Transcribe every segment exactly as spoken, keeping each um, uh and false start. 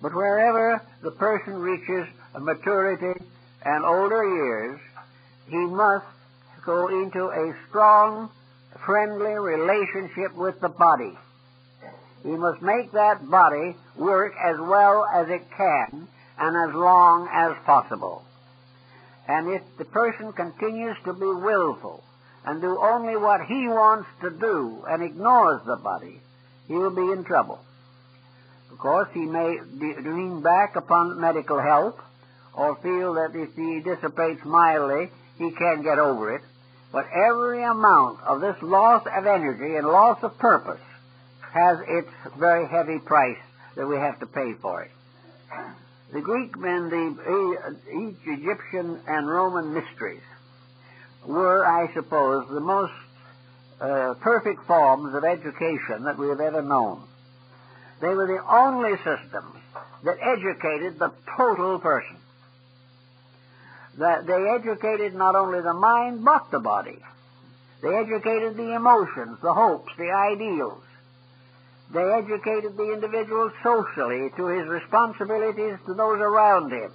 But wherever the person reaches maturity and older years, he must go into a strong, friendly relationship with the body. He must make that body work as well as it can and as long as possible. And if the person continues to be willful and do only what he wants to do and ignores the body, he will be in trouble. Of course, he may lean back upon medical help or feel that if he dissipates mildly, he can get over it. But every amount of this loss of energy and loss of purpose has its very heavy price that we have to pay for it. The Greek and the Egyptian and Roman mysteries were, I suppose, the most uh, perfect forms of education that we have ever known. They were the only systems that educated the total person. That they educated not only the mind, but the body. They educated the emotions, the hopes, the ideals. They educated the individual socially to his responsibilities to those around him.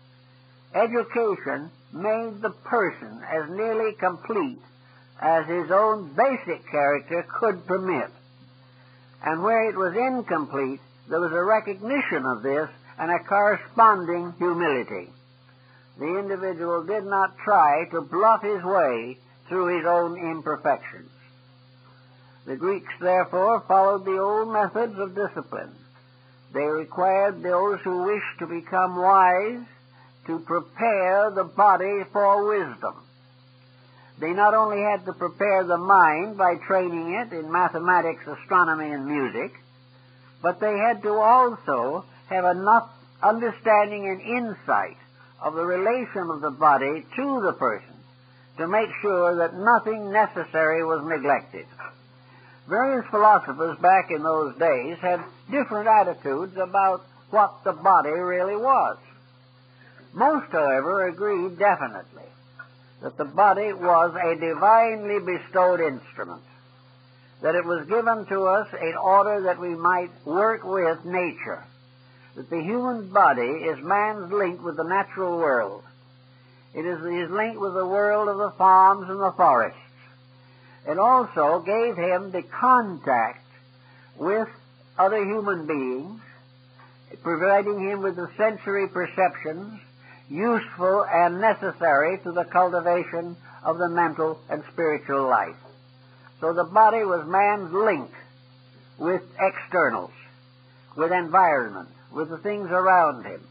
Education made the person as nearly complete as his own basic character could permit. And where it was incomplete, there was a recognition of this and a corresponding humility. The individual did not try to bluff his way through his own imperfections. The Greeks, therefore, followed the old methods of discipline. They required those who wished to become wise to prepare the body for wisdom. They not only had to prepare the mind by training it in mathematics, astronomy, and music, but they had to also have enough understanding and insight of the relation of the body to the person to make sure that nothing necessary was neglected. Various philosophers back in those days had different attitudes about what the body really was. Most, however, agreed definitely that the body was a divinely bestowed instrument, that it was given to us in order that we might work with nature, that the human body is man's link with the natural world. It is his link with the world of the farms and the forests. It also gave him the contact with other human beings, providing him with the sensory perceptions useful and necessary to the cultivation of the mental and spiritual life. So the body was man's link with externals, with environment, with the things around him.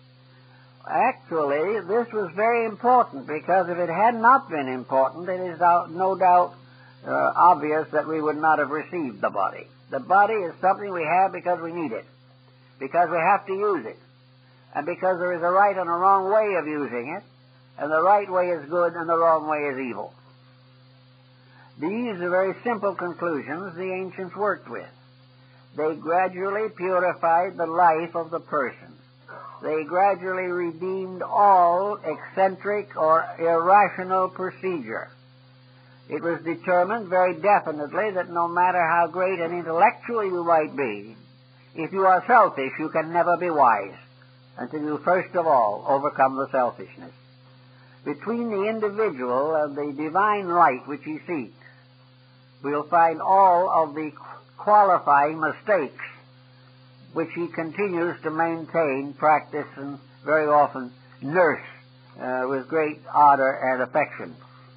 Actually, this was very important, because if it had not been important, it is no doubt uh, obvious that we would not have received the body. The body is something we have because we need it, because we have to use it, and because there is a right and a wrong way of using it, and the right way is good and the wrong way is evil. These are very simple conclusions the ancients worked with. They gradually purified the life of the person. They gradually redeemed all eccentric or irrational procedure. It was determined very definitely that no matter how great an intellectual you might be, if you are selfish, you can never be wise until you first of all overcome the selfishness. Between the individual and the divine light which he seeks, we'll find all of the qualifying mistakes which he continues to maintain, practice, and very often nurse uh, with great ardor and affection.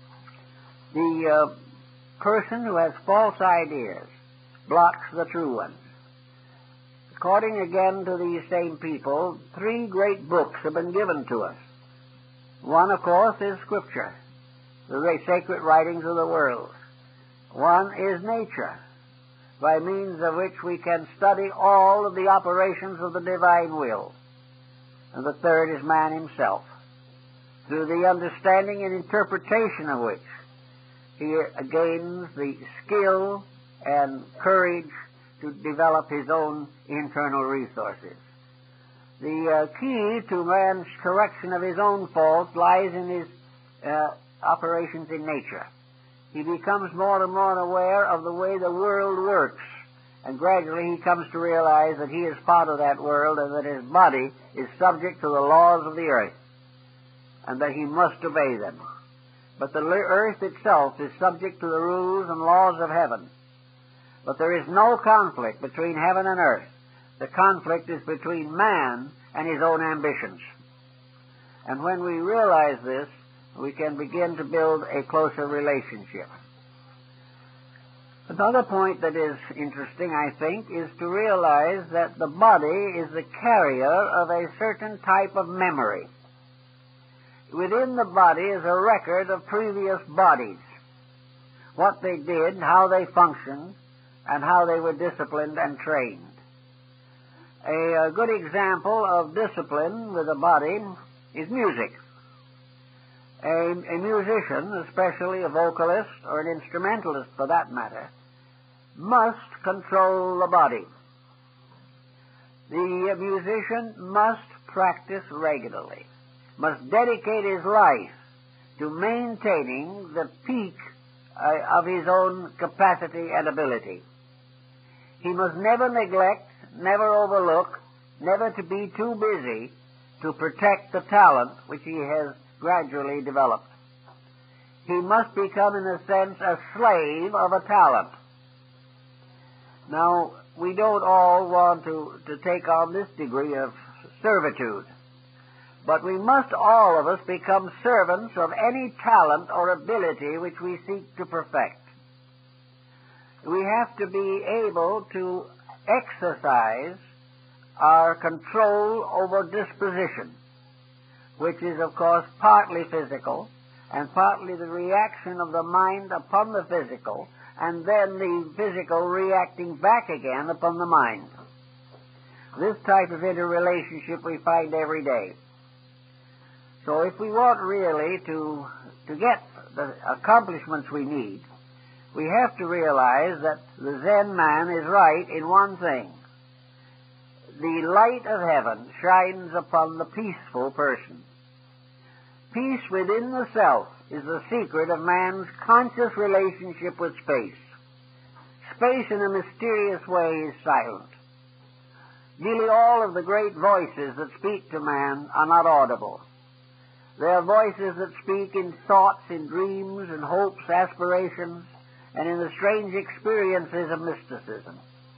The uh, person who has false ideas blocks the true ones. According again to these same people, three great books have been given to us. One, of course, is Scripture, the great sacred writings of the world. One is nature, by means of which we can study all of the operations of the divine will. And the third is man himself, through the understanding and interpretation of which he gains the skill and courage to develop his own internal resources. The uh, key to man's correction of his own faults lies in his uh, operations in nature. He becomes more and more aware of the way the world works and gradually he comes to realize that he is part of that world and that his body is subject to the laws of the earth and that he must obey them. But the earth itself is subject to the rules and laws of heaven. But there is no conflict between heaven and earth. The conflict is between man and his own ambitions. And when we realize this, we can begin to build a closer relationship. Another point that is interesting, I think, is to realize that the body is the carrier of a certain type of memory. Within the body is a record of previous bodies, what they did, how they functioned, and how they were disciplined and trained. A, a good example of discipline with the body is music. A, a musician, especially a vocalist or an instrumentalist for that matter, must control the body. The musician must practice regularly, must dedicate his life to maintaining the peak uh, of his own capacity and ability. He must never neglect, never overlook, never to be too busy to protect the talent which he has gradually developed. He must become, in a sense, a slave of a talent. Now, we don't all want to, to take on this degree of servitude, but we must all of us become servants of any talent or ability which we seek to perfect. We have to be able to exercise our control over disposition, which is, of course, partly physical and partly the reaction of the mind upon the physical, and then the physical reacting back again upon the mind. This type of interrelationship we find every day. So if we want really to, to get the accomplishments we need, we have to realize that the Zen man is right in one thing. The light of heaven shines upon the peaceful person. Peace within the self is the secret of man's conscious relationship with space. Space in a mysterious way is silent. Nearly all of the great voices that speak to man are not audible. They are voices that speak in thoughts, in dreams, in hopes, aspirations, and in the strange experiences of mysticism.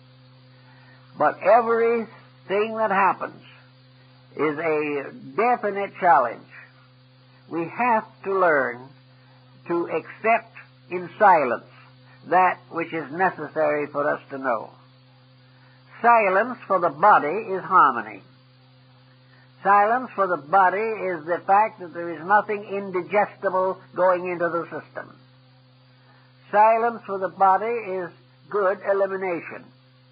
But everything that happens is a definite challenge. We have to learn to accept in silence that which is necessary for us to know. Silence for the body is harmony. Silence for the body is the fact that there is nothing indigestible going into the system. Silence for the body is good elimination.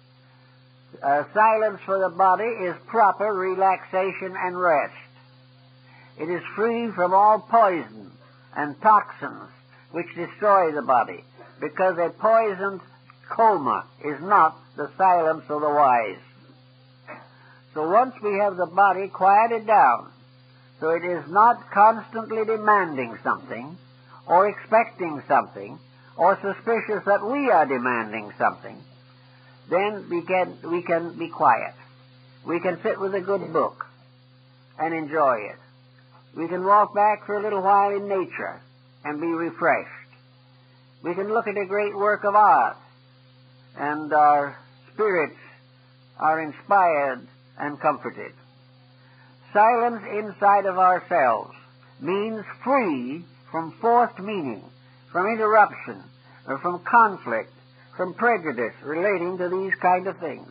Uh, silence for the body is proper relaxation and rest. It is free from all poison and toxins which destroy the body, because a poisoned coma is not the silence of the wise. So once we have the body quieted down, so it is not constantly demanding something, or expecting something, or suspicious that we are demanding something, then we can, we can be quiet. We can sit with a good book and enjoy it. We can walk back for a little while in nature and be refreshed. We can look at a great work of art, and our spirits are inspired and comforted. Silence inside of ourselves means free from forced meaning, from interruption, or from conflict, from prejudice relating to these kind of things.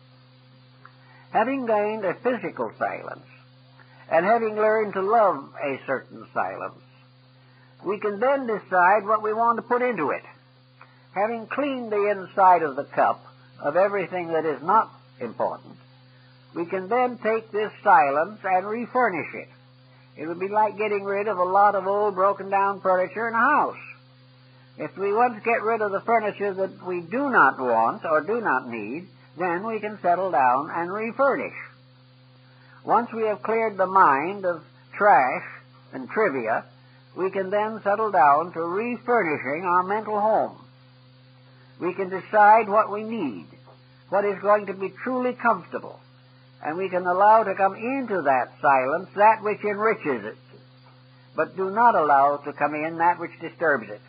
Having gained a physical silence, and having learned to love a certain silence, we can then decide what we want to put into it. Having cleaned the inside of the cup of everything that is not important, we can then take this silence and refurnish it. It would be like getting rid of a lot of old broken down furniture in a house. If we once get rid of the furniture that we do not want or do not need, then we can settle down and refurnish. Once we have cleared the mind of trash and trivia, we can then settle down to refurnishing our mental home. We can decide what we need. what is going to be truly comfortable. And we can allow to come into that silence that which enriches it, but do not allow to come in that which disturbs it.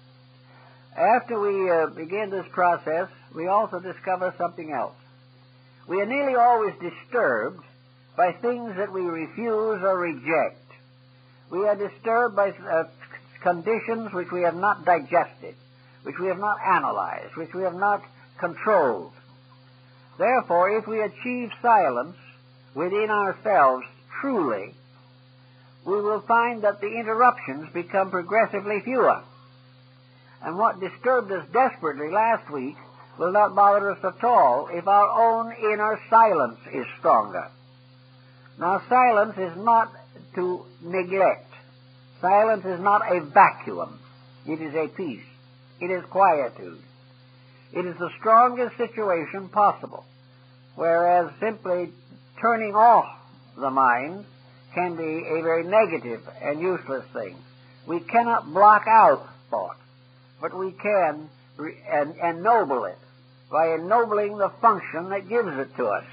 After we uh, begin this process, we also discover something else. We are nearly always disturbed by things that we refuse or reject. We are disturbed by uh, conditions which we have not digested, which we have not analyzed, which we have not controlled. Therefore, if we achieve silence within ourselves truly, we will find that the interruptions become progressively fewer. And what disturbed us desperately last week will not bother us at all if our own inner silence is stronger. Now, silence is not to neglect. Silence is not a vacuum. It is a peace. It is quietude. It is the strongest situation possible, whereas simply turning off the mind can be a very negative and useless thing. We cannot block out thought, but we can re- en- ennoble it by ennobling the function that gives it to us.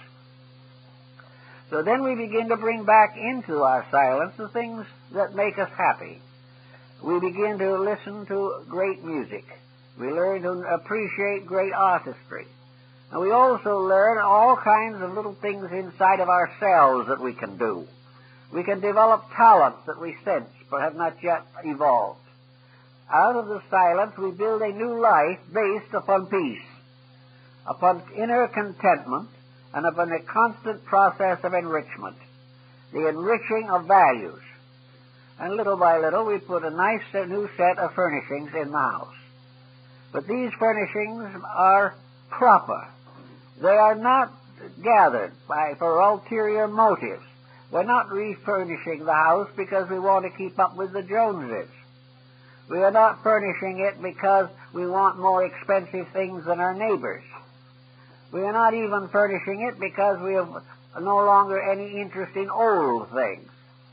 So then we begin to bring back into our silence the things that make us happy. We begin to listen to great music. We learn to appreciate great artistry. And we also learn all kinds of little things inside of ourselves that we can do. We can develop talents that we sense but have not yet evolved. Out of the silence, we build a new life based upon peace, upon inner contentment, and upon a constant process of enrichment, the enriching of values. And little by little, we put a nice new set of furnishings in the house. But these furnishings are proper. They are not gathered by, for ulterior motives. We're not refurnishing the house because we want to keep up with the Joneses. We are not furnishing it because we want more expensive things than our neighbors. We are not even furnishing it because we have no longer any interest in old things.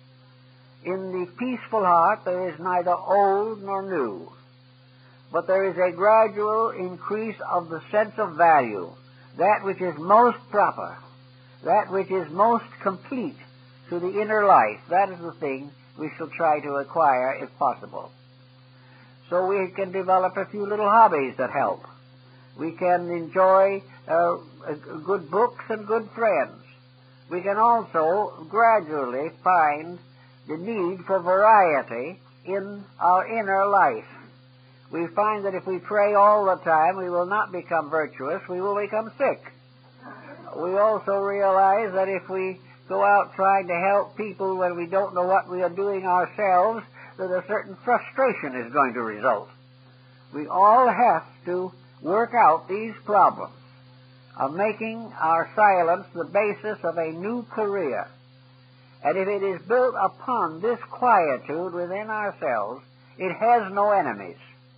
In the peaceful heart there is neither old nor new, but there is a gradual increase of the sense of value, that which is most proper, that which is most complete to the inner life. That is the thing we shall try to acquire if possible. So we can develop a few little hobbies that help. We can enjoy uh, good books and good friends. We can also gradually find the need for variety in our inner life. We find that if we pray all the time, we will not become virtuous, we will become sick. We also realize that if we go out trying to help people when we don't know what we are doing ourselves, that a certain frustration is going to result. We all have to work out these problems of making our silence the basis of a new career. And if it is built upon this quietude within ourselves, it has no enemies.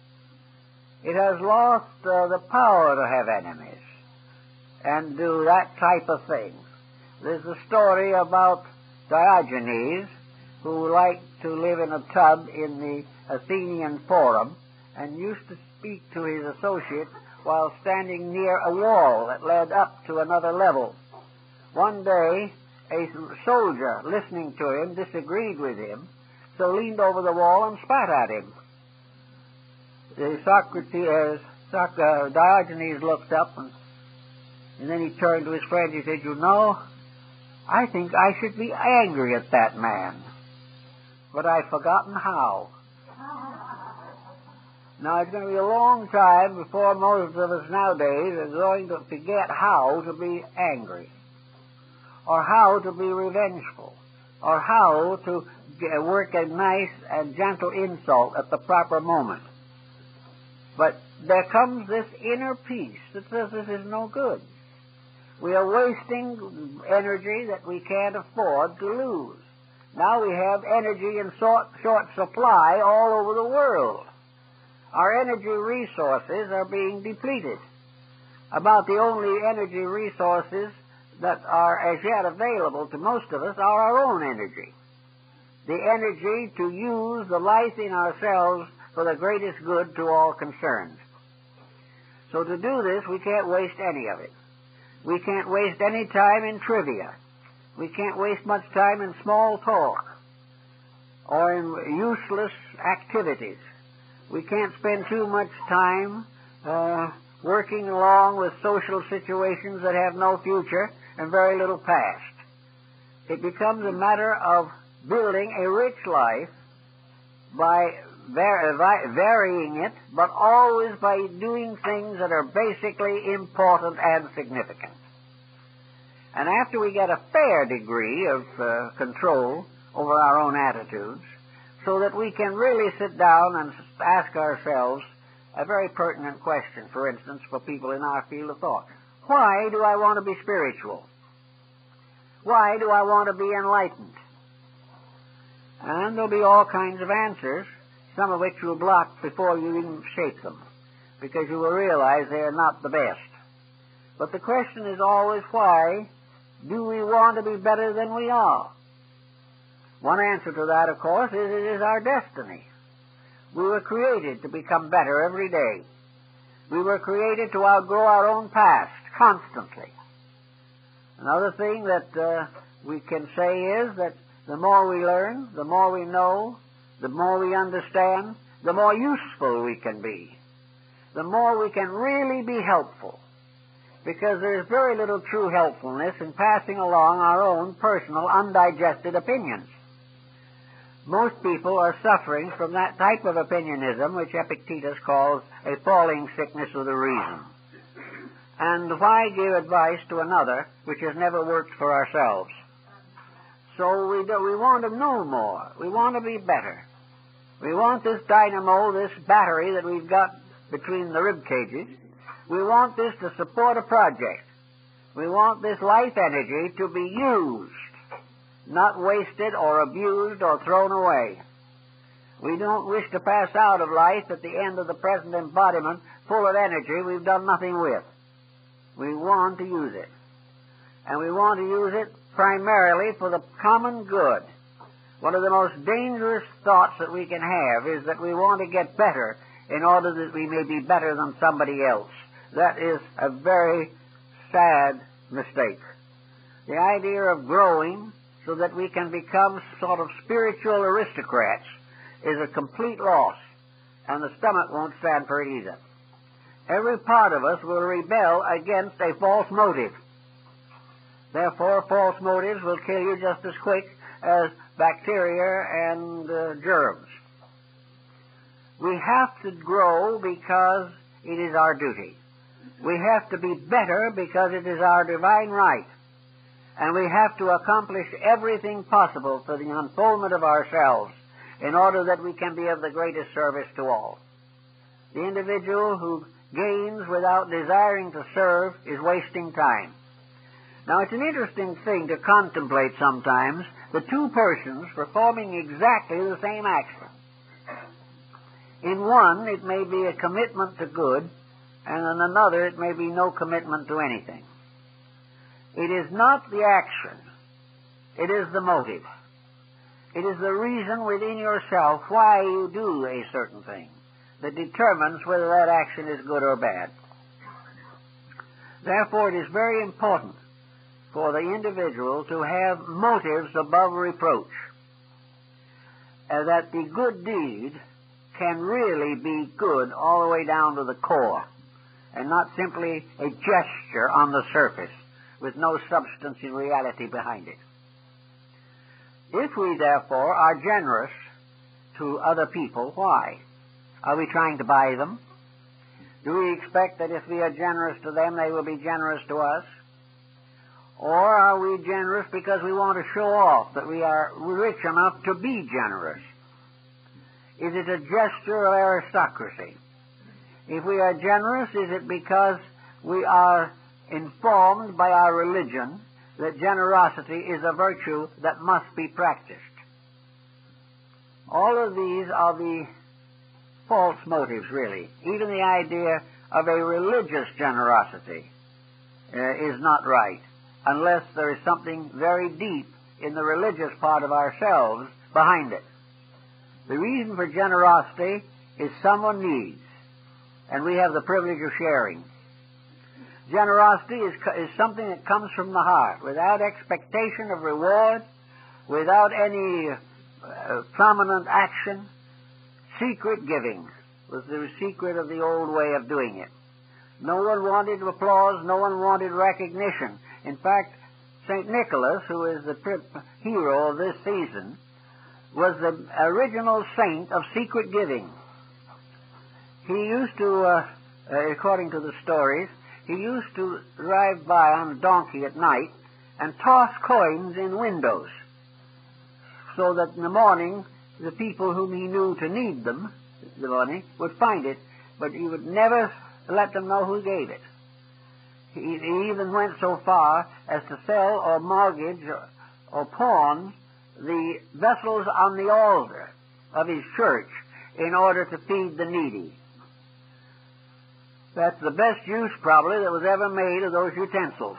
It has lost uh, the power to have enemies and do that type of thing. There's a story about Diogenes, who liked to live in a tub in the Athenian Forum and used to speak to his associates while standing near a wall that led up to another level. One day, a soldier listening to him disagreed with him, so leaned over the wall and spat at him. The Socrates, Soc- uh, Diogenes looked up, and, and then he turned to his friend. He said, "You know, I think I should be angry at that man, but I've forgotten how." Now, it's going to be a long time before most of us nowadays are going to forget how to be angry, or how to be revengeful, or how to work a nice and gentle insult at the proper moment. But there comes this inner peace that says this is no good. We are wasting energy that we can't afford to lose. Now we have energy in short, short supply all over the world. Our energy resources are being depleted. About the only energy resources that are as yet available to most of us are our own energy. The energy to use the life in ourselves for the greatest good to all concerned. So to do this, we can't waste any of it. We can't waste any time in trivia. We can't waste much time in small talk or in useless activities. We can't spend too much time uh, working along with social situations that have no future and very little past. It becomes a matter of building a rich life by varying it, but always by doing things that are basically important and significant. And after we get a fair degree of uh, control over our own attitudes, so that we can really sit down and ask ourselves a very pertinent question, for instance, for people in our field of thought. Why do I want to be spiritual? Why do I want to be enlightened? And there'll be all kinds of answers, some of which you'll block before you even shape them, because you will realize they are not the best. But the question is always, why do we want to be better than we are? One answer to that, of course, is it is our destiny. We were created to become better every day. We were created to outgrow our own past constantly. Another thing that uh, we can say is that the more we learn, the more we know, the more we understand, the more useful we can be, the more we can really be helpful, because there is very little true helpfulness in passing along our own personal undigested opinions. Most people are suffering from that type of opinionism which Epictetus calls a falling sickness of the reason. And why give advice to another which has never worked for ourselves? So we do, we want to know more. We want to be better. We want this dynamo, this battery that we've got between the rib cages. We want this to support a project. We want this life energy to be used, not wasted or abused or thrown away. We don't wish to pass out of life at the end of the present embodiment full of energy we've done nothing with. We want to use it. And we want to use it primarily for the common good. One of the most dangerous thoughts that we can have is that we want to get better in order that we may be better than somebody else. That is a very sad mistake. The idea of growing so that we can become sort of spiritual aristocrats is a complete loss, and the stomach won't stand for it either. Every part of us will rebel against a false motive. Therefore, false motives will kill you just as quick as bacteria and uh, germs. We have to grow because it is our duty. We have to be better because it is our divine right. And we have to accomplish everything possible for the unfoldment of ourselves in order that we can be of the greatest service to all. The individual who gains without desiring to serve is wasting time. Now, it's an interesting thing to contemplate sometimes the two persons performing exactly the same action. In one, it may be a commitment to good, and in another, it may be no commitment to anything. It is not the action. It is the motive. It is the reason within yourself why you do a certain thing that determines whether that action is good or bad. Therefore, it is very important for the individual to have motives above reproach, uh, that the good deed can really be good all the way down to the core, and not simply a gesture on the surface with no substance in reality behind it. If we, therefore, are generous to other people, why? Are we trying to buy them? Do we expect that if we are generous to them, they will be generous to us? Or are we generous because we want to show off that we are rich enough to be generous? Is it a gesture of aristocracy? If we are generous, is it because we are informed by our religion that generosity is a virtue that must be practiced? All of these are the false motives, really. Even the idea of a religious generosity uh, is not right, unless there is something very deep in the religious part of ourselves behind it. The reason for generosity is someone needs, and we have the privilege of sharing. Generosity is, is something that comes from the heart, without expectation of reward, without any uh, prominent action. Secret giving was the secret of the old way of doing it. No one wanted applause, no one wanted recognition. In fact, Saint Nicholas, who is the hero of this season, was the original saint of secret giving. He used to, uh, uh, according to the stories, he used to drive by on a donkey at night and toss coins in windows, so that in the morning the people whom he knew to need them, the money, would find it, but he would never let them know who gave it. He, he even went so far as to sell or mortgage or, or pawn the vessels on the altar of his church in order to feed the needy. That's the best use, probably, that was ever made of those utensils.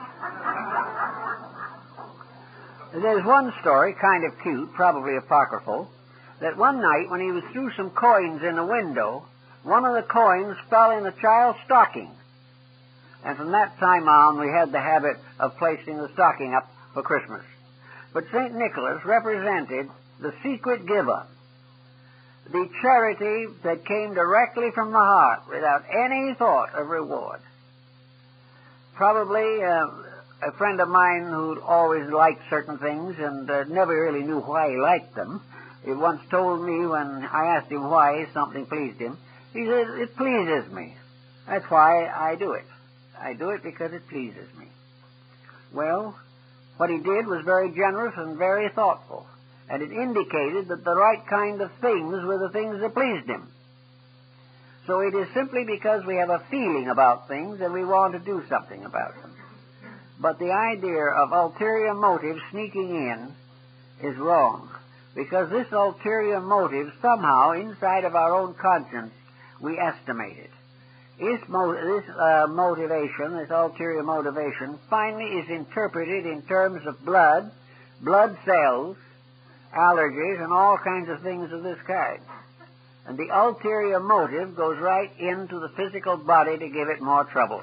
There's one story, kind of cute, probably apocryphal, that one night when he was threw some coins in the window, one of the coins fell in the child's stocking. And from that time on, we had the habit of placing the stocking up for Christmas. But Saint Nicholas represented the secret giver, the charity that came directly from the heart without any thought of reward. Probably uh, a friend of mine who always liked certain things and uh, never really knew why he liked them, he once told me when I asked him why something pleased him, he said, "It pleases me. That's why I do it. I do it because it pleases me." Well, what he did was very generous and very thoughtful, and it indicated that the right kind of things were the things that pleased him. So it is simply because we have a feeling about things and we want to do something about them. But the idea of ulterior motive sneaking in is wrong, because this ulterior motive somehow, inside of our own conscience, we estimate it. This, mo- this uh, motivation, this ulterior motivation, finally is interpreted in terms of blood, blood cells, allergies, and all kinds of things of this kind. And the ulterior motive goes right into the physical body to give it more trouble.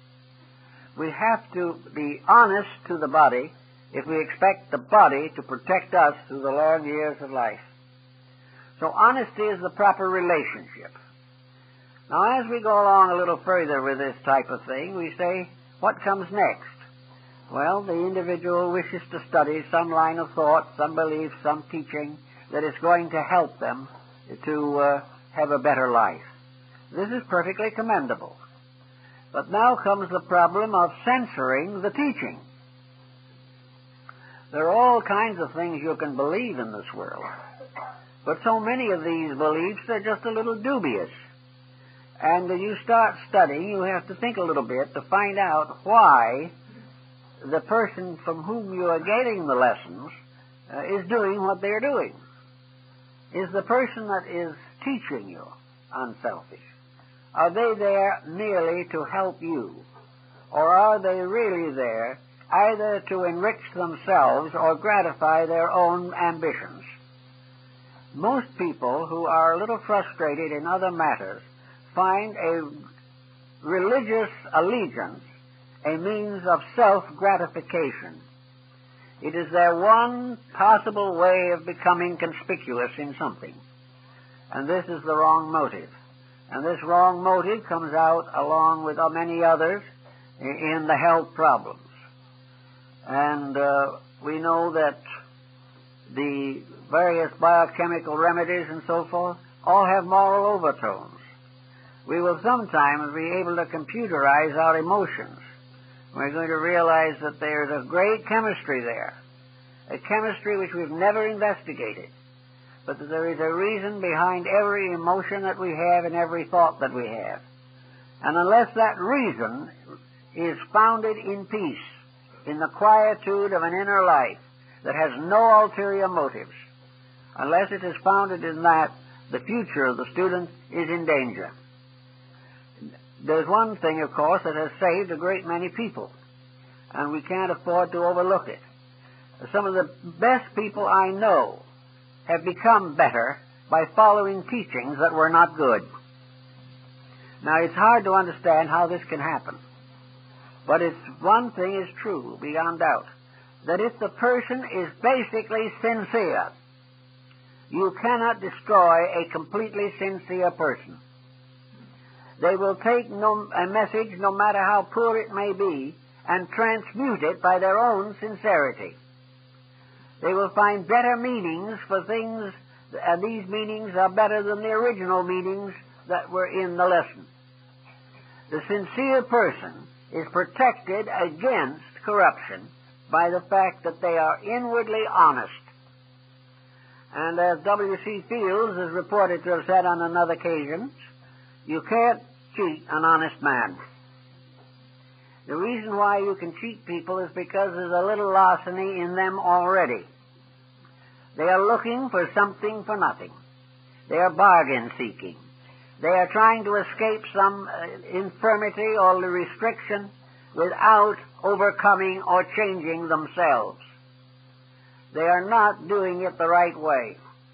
We have to be honest to the body if we expect the body to protect us through the long years of life. So honesty is the proper relationship. Now, as we go along a little further with this type of thing, we say, what comes next? Well, the individual wishes to study some line of thought, some belief, some teaching that is going to help them to uh, have a better life. This is perfectly commendable. But now comes the problem of censoring the teaching. There are all kinds of things you can believe in this world, but so many of these beliefs are just a little dubious. And when you start studying, you have to think a little bit to find out why the person from whom you are getting the lessons uh, is doing what they're doing. Is the person that is teaching you unselfish? Are they there merely to help you? Or are they really there either to enrich themselves or gratify their own ambitions? Most people who are a little frustrated in other matters find a religious allegiance a means of self-gratification. It is their one possible way of becoming conspicuous in something. And this is the wrong motive. And this wrong motive comes out along with many others in the health problems. And uh, we know that the various biochemical remedies and so forth all have moral overtones. We will sometimes be able to computerize our emotions. We're going to realize that there's a great chemistry there, a chemistry which we've never investigated, but that there is a reason behind every emotion that we have and every thought that we have. And unless that reason is founded in peace, in the quietude of an inner life that has no ulterior motives, unless it is founded in that, the future of the student is in danger. There's one thing, of course, that has saved a great many people, and we can't afford to overlook it. Some of the best people I know have become better by following teachings that were not good. Now, it's hard to understand how this can happen. But it's one thing is true, beyond doubt, that if the person is basically sincere, you cannot destroy a completely sincere person. They will take no, a message, no matter how poor it may be, and transmute it by their own sincerity. They will find better meanings for things, and these meanings are better than the original meanings that were in the lesson. The sincere person is protected against corruption by the fact that they are inwardly honest. And as W C Fields is reported to have said on another occasion, you can't cheat an honest man. The reason why you can cheat people is because there's a little larceny in them already. They are looking for something for nothing. They are bargain seeking. They are trying to escape some uh, infirmity or restriction without overcoming or changing themselves. They are not doing it the right way.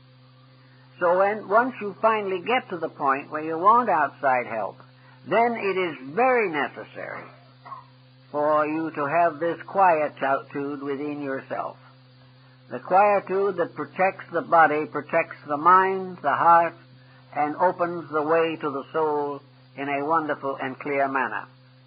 So when, once you finally get to the point where you want outside help, then it is very necessary for you to have this quietude within yourself. The quietude that protects the body, protects the mind, the heart, and opens the way to the soul in a wonderful and clear manner.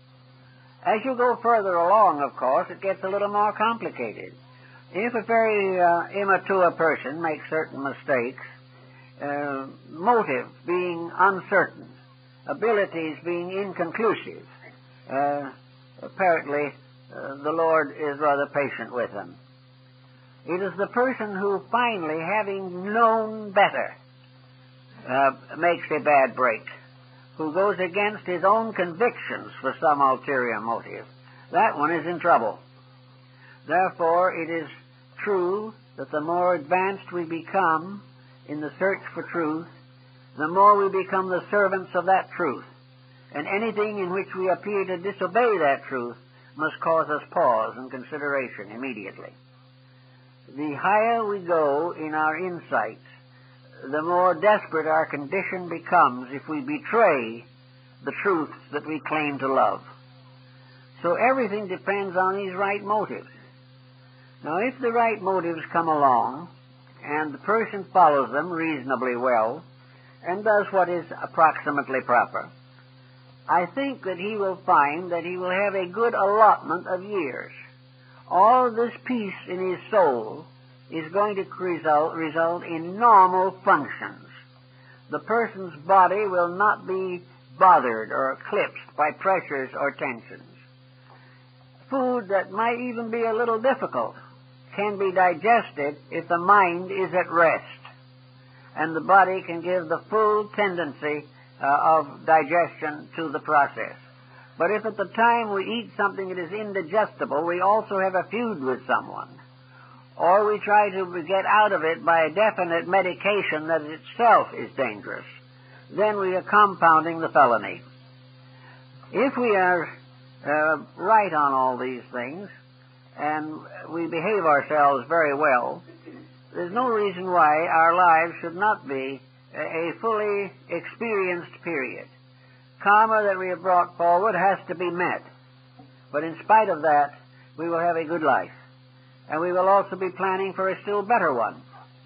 As you go further along, of course, it gets a little more complicated. If a very uh, immature person makes certain mistakes, uh, motive being uncertain, abilities being inconclusive, uh, apparently uh, the Lord is rather patient with him. It is the person who finally, having known better, uh, makes a bad break, who goes against his own convictions for some ulterior motive. That one is in trouble. Therefore, it is true that the more advanced we become in the search for truth, the more we become the servants of that truth. And anything in which we appear to disobey that truth must cause us pause and consideration immediately. The higher we go in our insights, the more desperate our condition becomes if we betray the truths that we claim to love. So everything depends on these right motives. Now, if the right motives come along, and the person follows them reasonably well, and does what is approximately proper, I think that he will find that he will have a good allotment of years. All this peace in his soul is going to result, result in normal functions. The person's body will not be bothered or eclipsed by pressures or tensions. Food that might even be a little difficult can be digested if the mind is at rest, and the body can give the full tendency uh, of digestion to the process. But if at the time we eat something that is indigestible, we also have a feud with someone, or we try to get out of it by a definite medication that itself is dangerous, then we are compounding the felony. If we are uh, right on all these things, and we behave ourselves very well, there's no reason why our lives should not be a fully experienced period. Karma that we have brought forward has to be met. But in spite of that, we will have a good life. And we will also be planning for a still better one.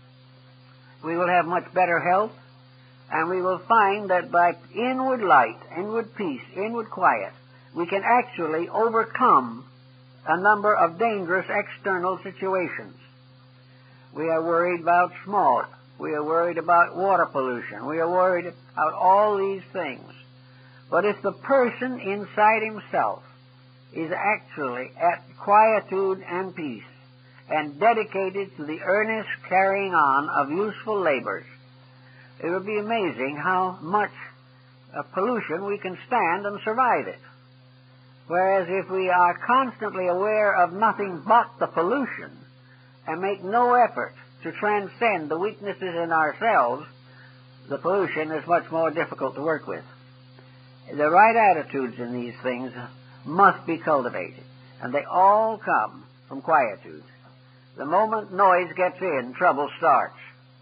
We will have much better health, and we will find that by inward light, inward peace, inward quiet, we can actually overcome a number of dangerous external situations. We are worried about smog. We are worried about water pollution. We are worried about all these things. But if the person inside himself is actually at quietude and peace and dedicated to the earnest carrying on of useful labors, it will be amazing how much uh, pollution we can stand and survive it. Whereas if we are constantly aware of nothing but the pollution and make no effort to transcend the weaknesses in ourselves, the pollution is much more difficult to work with. The right attitudes in these things must be cultivated, and they all come from quietude. The moment noise gets in, trouble starts.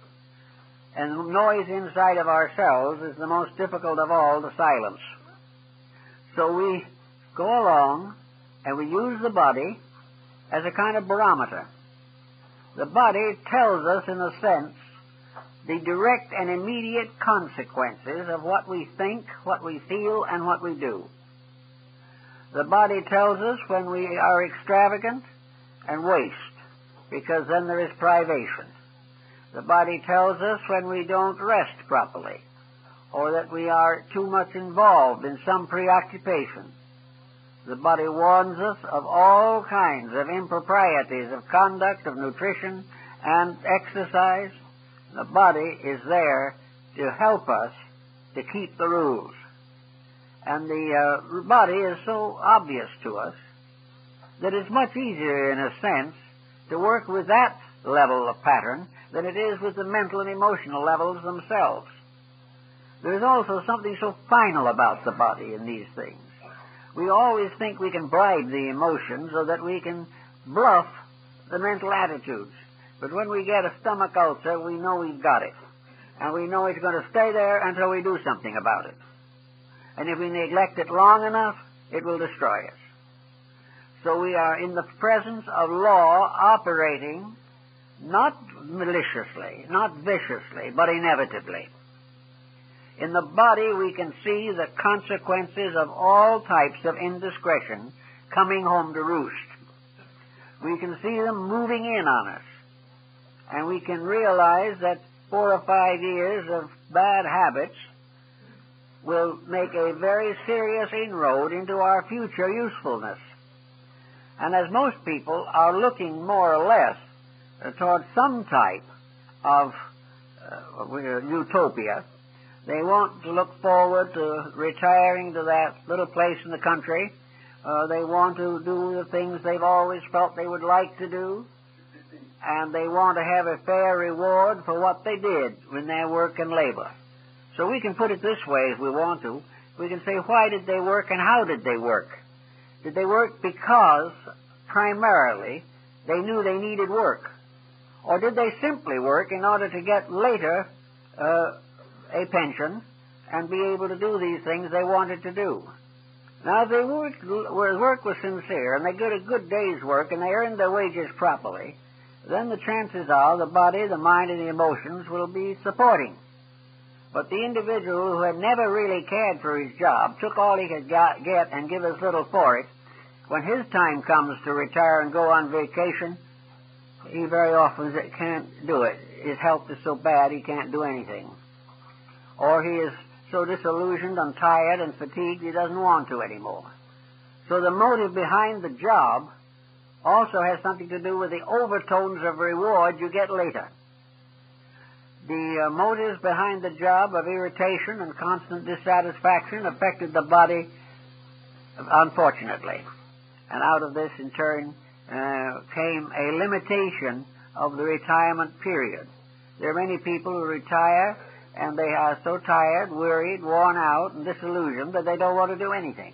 And noise inside of ourselves is the most difficult of all to silence. So we go along and we use the body as a kind of barometer. The body tells us, in a sense, the direct and immediate consequences of what we think, what we feel, and what we do. The body tells us when we are extravagant and waste, because then there is privation. The body tells us when we don't rest properly, or that we are too much involved in some preoccupation. The body warns us of all kinds of improprieties of conduct, of nutrition, and exercise. The body is there to help us to keep the rules. And the uh, body is so obvious to us that it's much easier, in a sense, to work with that level of pattern than it is with the mental and emotional levels themselves. There's also something so final about the body in these things. We always think we can bribe the emotions so that we can bluff the mental attitudes. But when we get a stomach ulcer, we know we've got it. And we know it's going to stay there until we do something about it. And if we neglect it long enough, it will destroy us. So we are in the presence of law operating not maliciously, not viciously, but inevitably. In the body we can see the consequences of all types of indiscretion coming home to roost. We can see them moving in on us. And we can realize that four or five years of bad habits will make a very serious inroad into our future usefulness. And as most people are looking more or less uh, toward some type of uh, utopia, they want to look forward to retiring to that little place in the country. Uh, they want to do the things they've always felt they would like to do. And they want to have a fair reward for what they did in their work and labor. So we can put it this way if we want to. We can say, why did they work and how did they work? Did they work because, primarily, they knew they needed work? Or did they simply work in order to get later uh, a pension and be able to do these things they wanted to do? Now, if they worked, where work was sincere and they did a good day's work and they earned their wages properly, then the chances are the body, the mind, and the emotions will be supporting. But the individual who had never really cared for his job, took all he could get and give as little for it, when his time comes to retire and go on vacation, he very often can't do it. His health is so bad he can't do anything. Or he is so disillusioned and tired and fatigued he doesn't want to anymore. So the motive behind the job also has something to do with the overtones of reward you get later. The uh, motives behind the job of irritation and constant dissatisfaction affected the body, unfortunately. And out of this, in turn, uh, came a limitation of the retirement period. There are many people who retire, and they are so tired, worried, worn out, and disillusioned that they don't want to do anything.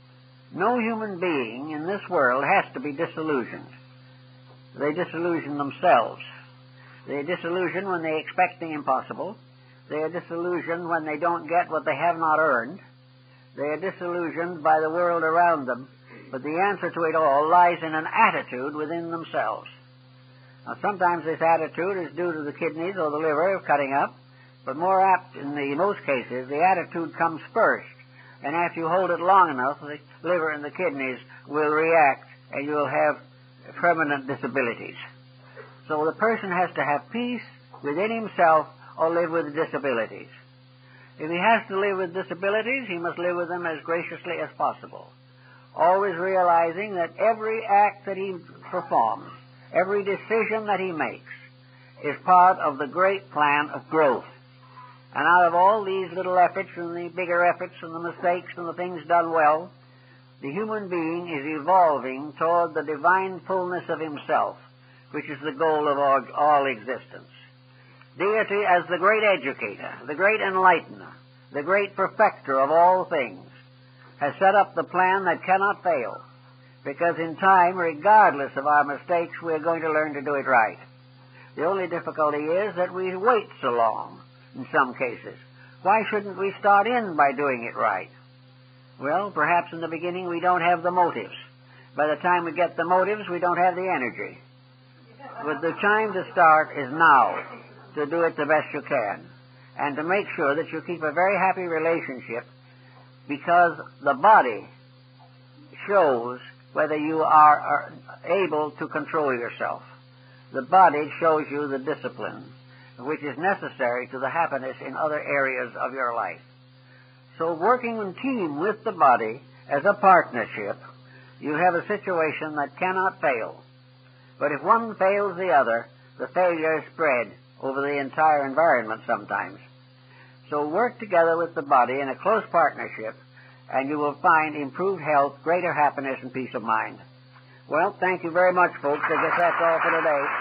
No human being in this world has to be disillusioned. They disillusion themselves. They are disillusioned when they expect the impossible. They are disillusioned when they don't get what they have not earned. They are disillusioned by the world around them. But the answer to it all lies in an attitude within themselves. Now, sometimes this attitude is due to the kidneys or the liver cutting up, but more apt in the most cases, the attitude comes first. And after you hold it long enough, the liver and the kidneys will react, and you'll have permanent disabilities. So the person has to have peace within himself or live with disabilities. If he has to live with disabilities, he must live with them as graciously as possible, always realizing that every act that he performs, every decision that he makes, is part of the great plan of growth. And out of all these little efforts and the bigger efforts and the mistakes and the things done well, the human being is evolving toward the divine fullness of himself, which is the goal of all, all existence. Deity, as the great educator, the great enlightener, the great perfecter of all things, has set up the plan that cannot fail, because in time, regardless of our mistakes, we're going to learn to do it right. The only difficulty is that we wait so long. In some cases. Why shouldn't we start in by doing it right? Well, perhaps in the beginning we don't have the motives. By the time we get the motives, we don't have the energy. But the time to start is now, to do it the best you can, and to make sure that you keep a very happy relationship, because the body shows whether you are, are able to control yourself. The body shows you the discipline which is necessary to the happiness in other areas of your life. So working in team with the body as a partnership, you have a situation that cannot fail. But if one fails the other, the failure is spread over the entire environment sometimes. So work together with the body in a close partnership, and you will find improved health, greater happiness, and peace of mind. Well, thank you very much, folks. I guess that's all for today.